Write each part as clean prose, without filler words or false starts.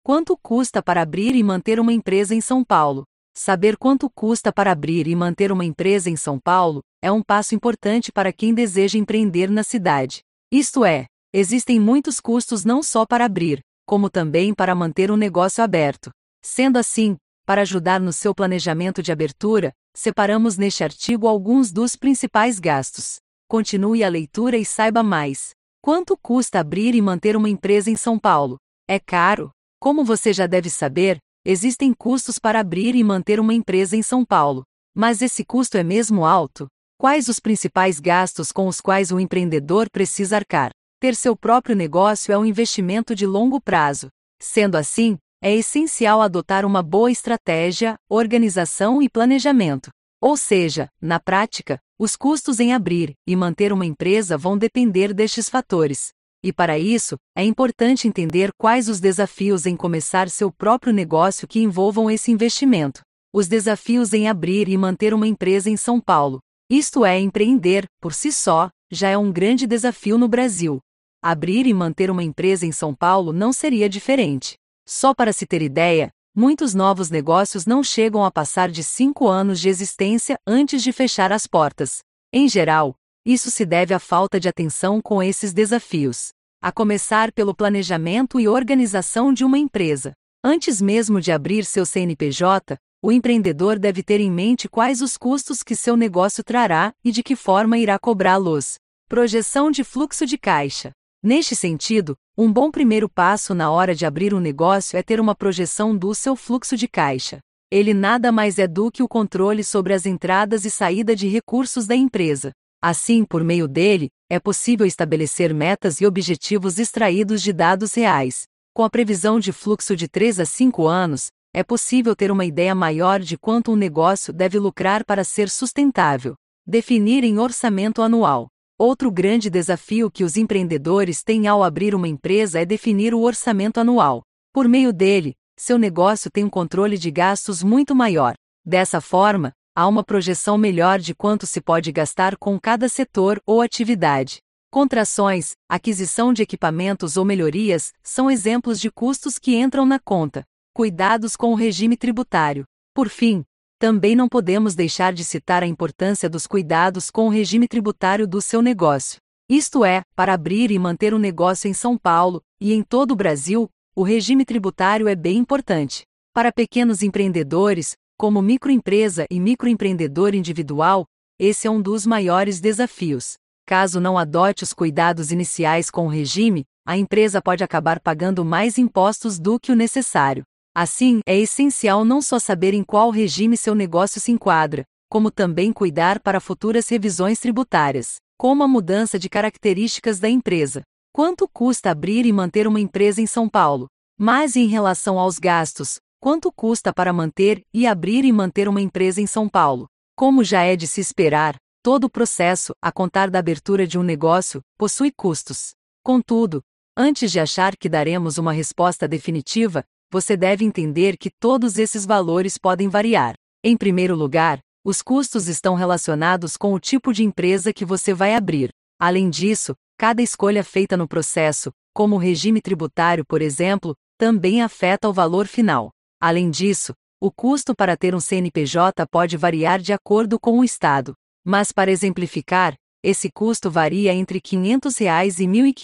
Quanto custa para abrir e manter uma empresa em São Paulo? Saber quanto custa para abrir e manter uma empresa em São Paulo é um passo importante para quem deseja empreender na cidade. Isto é, existem muitos custos não só para abrir, como também para manter um negócio aberto. Sendo assim, para ajudar no seu planejamento de abertura, separamos neste artigo alguns dos principais gastos. Continue a leitura e saiba mais. Quanto custa abrir e manter uma empresa em São Paulo? É caro? Como você já deve saber, existem custos para abrir e manter uma empresa em São Paulo. Mas esse custo é mesmo alto? Quais os principais gastos com os quais o empreendedor precisa arcar? Ter seu próprio negócio é um investimento de longo prazo. Sendo assim, é essencial adotar uma boa estratégia, organização e planejamento. Ou seja, na prática, os custos em abrir e manter uma empresa vão depender destes fatores. E para isso, é importante entender quais os desafios em começar seu próprio negócio que envolvam esse investimento. Os desafios em abrir e manter uma empresa em São Paulo. Isto é, empreender, por si só, já é um grande desafio no Brasil. Abrir e manter uma empresa em São Paulo não seria diferente. Só para se ter ideia, muitos novos negócios não chegam a passar de 5 anos de existência antes de fechar as portas. Em geral, isso se deve à falta de atenção com esses desafios. A começar pelo planejamento e organização de uma empresa. Antes mesmo de abrir seu CNPJ, o empreendedor deve ter em mente quais os custos que seu negócio trará e de que forma irá cobrá-los. Projeção de fluxo de caixa. Neste sentido, um bom primeiro passo na hora de abrir um negócio é ter uma projeção do seu fluxo de caixa. Ele nada mais é do que o controle sobre as entradas e saída de recursos da empresa. Assim, por meio dele, é possível estabelecer metas e objetivos extraídos de dados reais. Com a previsão de fluxo de 3 a 5 anos, é possível ter uma ideia maior de quanto um negócio deve lucrar para ser sustentável. Definir em orçamento anual. Outro grande desafio que os empreendedores têm ao abrir uma empresa é definir o orçamento anual. Por meio dele, seu negócio tem um controle de gastos muito maior. Dessa forma, há uma projeção melhor de quanto se pode gastar com cada setor ou atividade. Contratações, aquisição de equipamentos ou melhorias são exemplos de custos que entram na conta. Cuidados com o regime tributário. Por fim, também não podemos deixar de citar a importância dos cuidados com o regime tributário do seu negócio. Isto é, para abrir e manter um negócio em São Paulo e em todo o Brasil, o regime tributário é bem importante. Para pequenos empreendedores, como microempresa e microempreendedor individual, esse é um dos maiores desafios. Caso não adote os cuidados iniciais com o regime, a empresa pode acabar pagando mais impostos do que o necessário. Assim, é essencial não só saber em qual regime seu negócio se enquadra, como também cuidar para futuras revisões tributárias, como a mudança de características da empresa. Quanto custa abrir e manter uma empresa em São Paulo? Mas em relação aos gastos, quanto custa para manter e abrir e manter uma empresa em São Paulo? Como já é de se esperar, todo o processo, a contar da abertura de um negócio, possui custos. Contudo, antes de achar que daremos uma resposta definitiva, você deve entender que todos esses valores podem variar. Em primeiro lugar, os custos estão relacionados com o tipo de empresa que você vai abrir. Além disso, cada escolha feita no processo, como o regime tributário, por exemplo, também afeta o valor final. Além disso, o custo para ter um CNPJ pode variar de acordo com o estado. Mas para exemplificar, esse custo varia entre R$ 500 e R$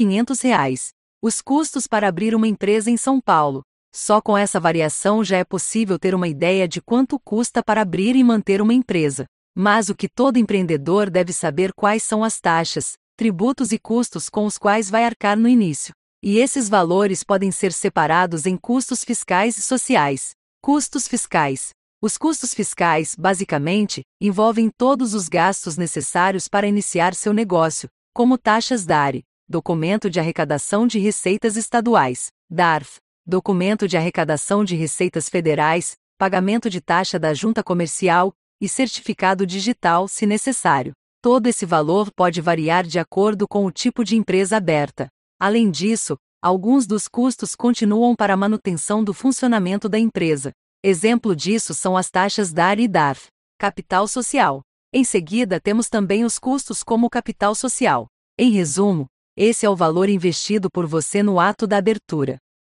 1.500. Os custos para abrir uma empresa em São Paulo. Só com essa variação já é possível ter uma ideia de quanto custa para abrir e manter uma empresa. Mas o que todo empreendedor deve saber quais são as taxas, tributos e custos com os quais vai arcar no início. E esses valores podem ser separados em custos fiscais e sociais. Custos fiscais. Os custos fiscais, basicamente, envolvem todos os gastos necessários para iniciar seu negócio, como taxas DARE, Documento de Arrecadação de Receitas Estaduais, DARF, Documento de Arrecadação de Receitas Federais, pagamento de taxa da Junta Comercial e certificado digital, se necessário. Todo esse valor pode variar de acordo com o tipo de empresa aberta. Além disso, alguns dos custos continuam para a manutenção do funcionamento da empresa. Exemplo disso são as taxas DARE e DARF. Capital social. Em seguida temos também os custos como capital social. Em resumo, esse é o valor investido por você no ato da abertura.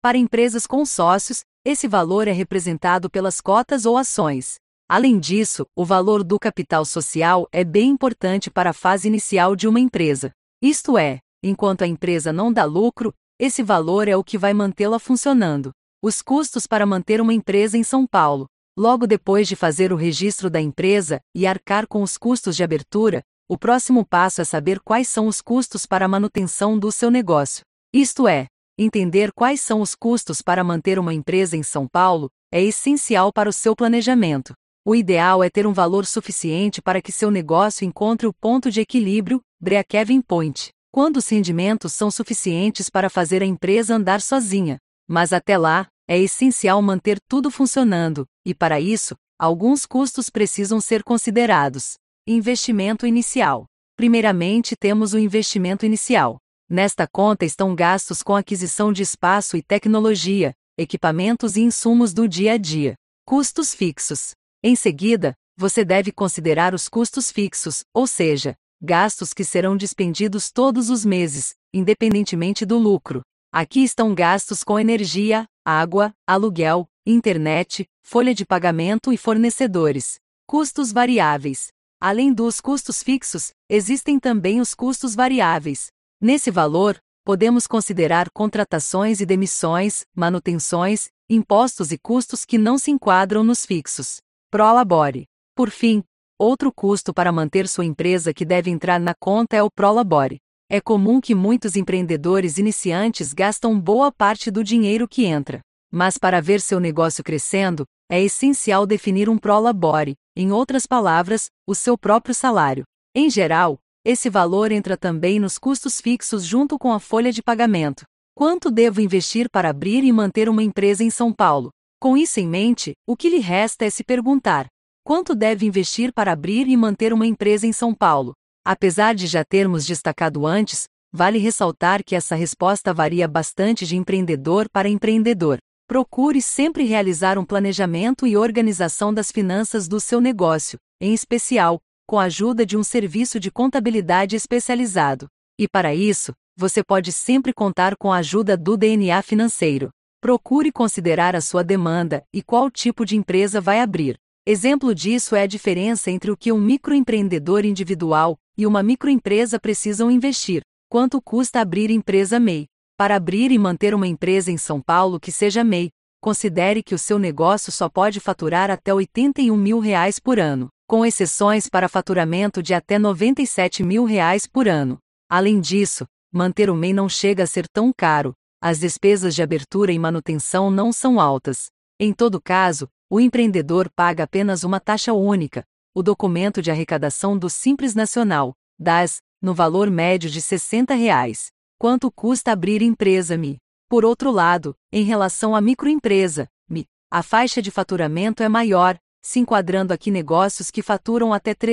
Para empresas com sócios, esse valor é representado pelas cotas ou ações. Além disso, o valor do capital social é bem importante para a fase inicial de uma empresa. Isto é, enquanto a empresa não dá lucro, esse valor é o que vai mantê-la funcionando. Os custos para manter uma empresa em São Paulo. Logo depois de fazer o registro da empresa e arcar com os custos de abertura, o próximo passo é saber quais são os custos para a manutenção do seu negócio. Isto é, entender quais são os custos para manter uma empresa em São Paulo é essencial para o seu planejamento. O ideal é ter um valor suficiente para que seu negócio encontre o ponto de equilíbrio, break-even point, quando os rendimentos são suficientes para fazer a empresa andar sozinha. Mas até lá, é essencial manter tudo funcionando, e para isso, alguns custos precisam ser considerados. Investimento inicial. Primeiramente temos o investimento inicial. Nesta conta estão gastos com aquisição de espaço e tecnologia, equipamentos e insumos do dia a dia. Custos fixos. Em seguida, você deve considerar os custos fixos, ou seja, gastos que serão dispendidos todos os meses, independentemente do lucro. Aqui estão gastos com energia, água, aluguel, internet, folha de pagamento e fornecedores. Custos variáveis. Além dos custos fixos, existem também os custos variáveis. Nesse valor, podemos considerar contratações e demissões, manutenções, impostos e custos que não se enquadram nos fixos. Prolabore. Por fim, outro custo para manter sua empresa que deve entrar na conta é o prolabore. É comum que muitos empreendedores iniciantes gastam boa parte do dinheiro que entra. Mas para ver seu negócio crescendo, é essencial definir um prolabore, em outras palavras, o seu próprio salário. Em geral, esse valor entra também nos custos fixos junto com a folha de pagamento. Quanto devo investir para abrir e manter uma empresa em São Paulo? Com isso em mente, o que lhe resta é se perguntar: quanto deve investir para abrir e manter uma empresa em São Paulo? Apesar de já termos destacado antes, vale ressaltar que essa resposta varia bastante de empreendedor para empreendedor. Procure sempre realizar um planejamento e organização das finanças do seu negócio, em especial, com a ajuda de um serviço de contabilidade especializado. E para isso, você pode sempre contar com a ajuda do DNA financeiro. Procure considerar a sua demanda e qual tipo de empresa vai abrir. Exemplo disso é a diferença entre o que um microempreendedor individual e uma microempresa precisam investir. Quanto custa abrir empresa MEI? Para abrir e manter uma empresa em São Paulo que seja MEI, considere que o seu negócio só pode faturar até R$ 81 mil por ano, com exceções para faturamento de até R$ 97 mil por ano. Além disso, manter o MEI não chega a ser tão caro. As despesas de abertura e manutenção não são altas. Em todo caso, o empreendedor paga apenas uma taxa única, o documento de arrecadação do Simples Nacional, DAS, no valor médio de R$ 60. Quanto custa abrir empresa MEI? Por outro lado, em relação à microempresa, MEI, a faixa de faturamento é maior, se enquadrando aqui negócios que faturam até R$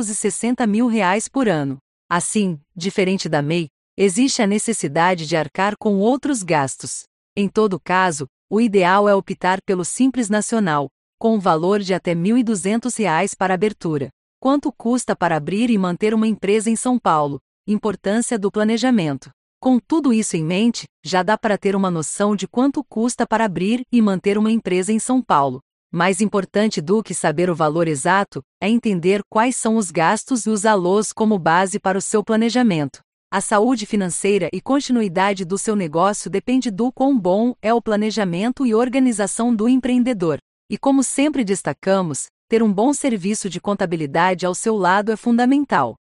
360 mil por ano. Assim, diferente da MEI, existe a necessidade de arcar com outros gastos. Em todo caso, o ideal é optar pelo Simples Nacional, com um valor de até R$ 1.200 para abertura. Quanto custa para abrir e manter uma empresa em São Paulo? Importância do planejamento. Com tudo isso em mente, já dá para ter uma noção de quanto custa para abrir e manter uma empresa em São Paulo. Mais importante do que saber o valor exato, é entender quais são os gastos e usá-los como base para o seu planejamento. A saúde financeira e continuidade do seu negócio depende do quão bom é o planejamento e organização do empreendedor. E como sempre destacamos, ter um bom serviço de contabilidade ao seu lado é fundamental.